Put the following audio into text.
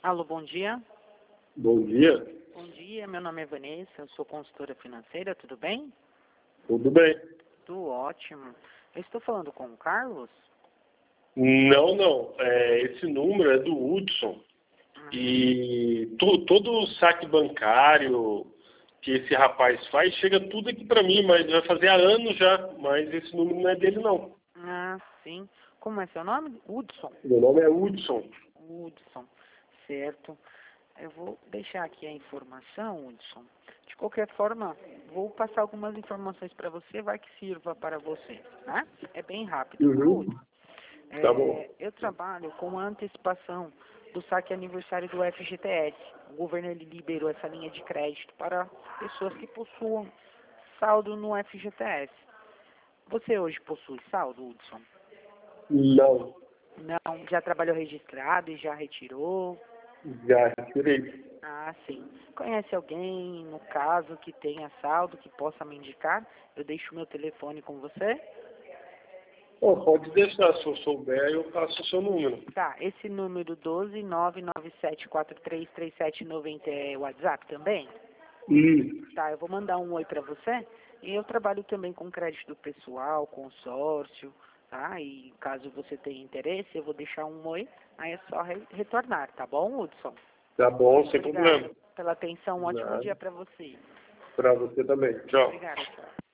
Alô, bom dia. Bom dia. Bom dia, meu nome é Vanessa, eu sou consultora financeira, tudo bem? Tudo bem? Tudo ótimo. Eu estou falando com o Carlos? Não. Esse número é do Hudson. E todo o saque bancário que esse rapaz faz, chega tudo aqui para mim, mas vai fazer há anos já. Mas esse número não é dele, não. Ah, sim. Como é seu nome? Hudson. Meu nome é Hudson. Hudson, certo. Eu vou deixar aqui a informação, Hudson. De qualquer forma, vou passar algumas informações para você, vai que sirva para você, né? É bem rápido, tá, Uhum. Hudson? Tá bom. Eu trabalho com a antecipação do saque aniversário do FGTS. O governo ele liberou essa linha de crédito para pessoas que possuam saldo no FGTS. Você hoje possui saldo, Hudson? Não. Não, já trabalhou registrado e já retirou? Já retirei. Ah, sim. Conhece alguém, no caso, que tenha saldo, que possa me indicar? Eu deixo meu telefone com você? Pode deixar, se eu souber, eu passo o seu número. Tá, esse número 12997433790 é o WhatsApp também? Tá, eu vou mandar um oi pra você. E eu trabalho também com crédito pessoal, consórcio, tá? E caso você tenha interesse, eu vou deixar um oi, aí é só retornar, tá bom, Hudson? Tá bom, sem Obrigada problema. pela atenção, um ótimo Nada. dia pra você. Para você também. Tchau. Obrigada, tchau.